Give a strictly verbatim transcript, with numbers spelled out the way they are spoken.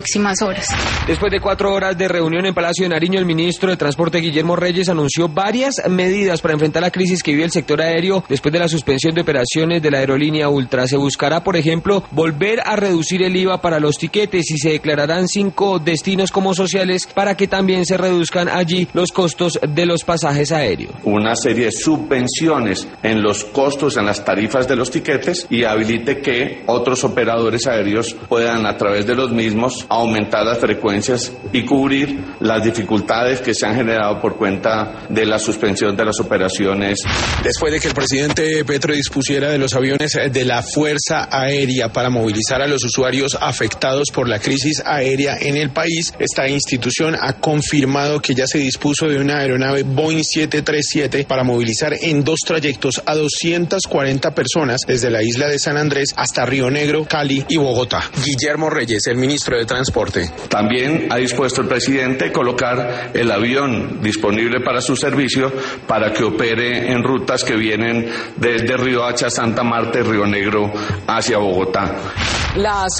próximas horas. Después de cuatro horas de reunión en Palacio de Nariño, el ministro de Transporte Guillermo Reyes anunció varias medidas para enfrentar la crisis que vive el sector aéreo después de la suspensión de operaciones de la aerolínea Ultra. Se buscará, por ejemplo, volver a reducir el I V A para los tiquetes y se declararán cinco destinos como sociales para que también se reduzcan allí los costos de los pasajes aéreos. Una serie de subvenciones en los costos, en las tarifas de los tiquetes y habilite que otros operadores aéreos puedan a través de los mismos aumentar las frecuencias y cubrir las dificultades que se han generado por cuenta de la suspensión de las operaciones. Después de que el presidente Petro dispusiera de los aviones de la Fuerza Aérea para movilizar a los usuarios afectados por la crisis aérea en el país, esta institución ha confirmado que ya se dispuso de una aeronave Boeing siete tres siete para movilizar en dos trayectos a doscientas cuarenta personas desde la isla de San Andrés hasta Río Negro, Cali y Bogotá. Guillermo Reyes, el ministro de Transporte. También ha dispuesto el presidente colocar el avión disponible para su servicio para que opere en rutas que vienen desde Riohacha, Santa Marta y Río Negro hacia Bogotá. Las